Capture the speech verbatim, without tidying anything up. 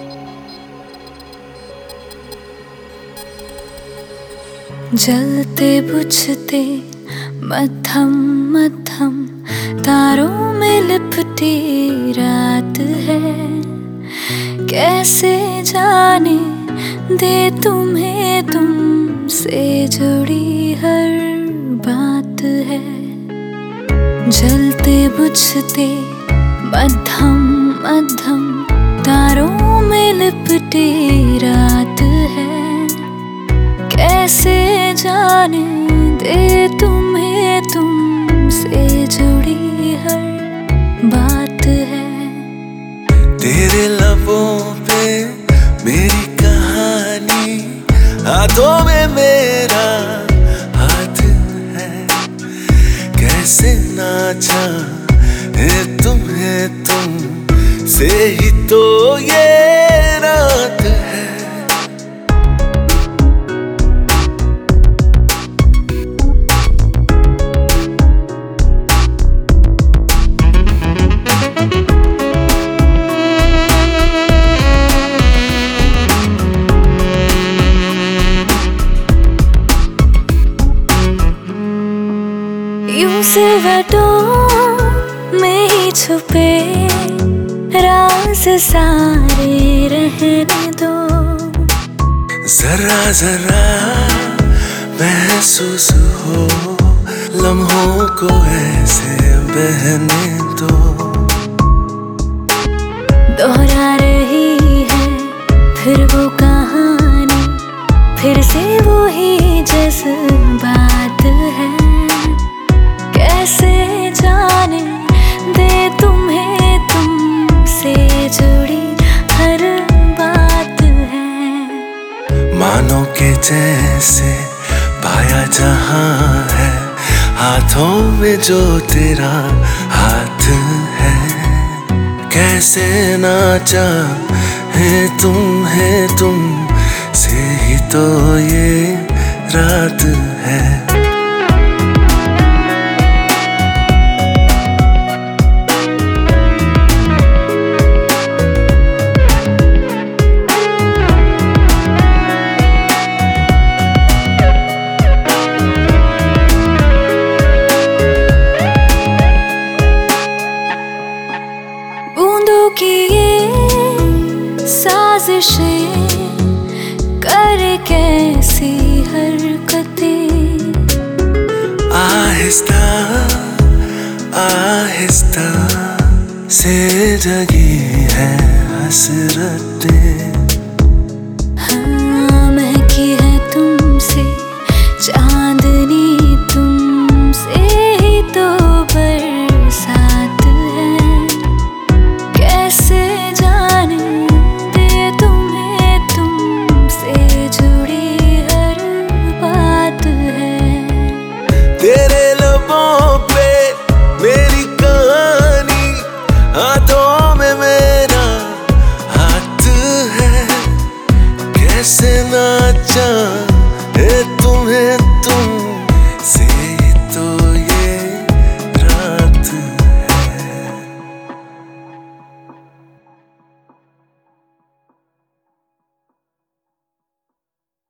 जलते बुझते मध्यम मध्यम तारों में लिपटी रात है। कैसे जाने दे तुम्हें तुमसे जुड़ी हर बात है। जलते बुझते मध्यम मध्यम तारों में लिपटी रात है। कैसे जाने दे तुम्हें तुमसे जुड़ी हर बात है। तेरे लबों पे मेरी कहानी, हाथों में मेरा हाथ है। कैसे ना चाहे तुम्हें तुम से ही तो ये रात है। यूं सिलवटों में ही छुपे राज सारे रहने दो। जरा जरा महसूस हो लम्हों को ऐसे बहने दो। दोहरा रही है फिर वो कहानी, फिर से वो ही जज्बात है। कैसे जाने दे तुम्हें तुमसे जुड़ी हर बात है। मानो के जैसे पाया जहां है हाथों में जो तेरा हाथ है। कैसे ना चाहे तुम्हें तुम से ही तो ये रात है। बूंदों की ये साजिशें करे कैसी हरकतें। आहिस्ता आहिस्ता से जगी है हसरतें।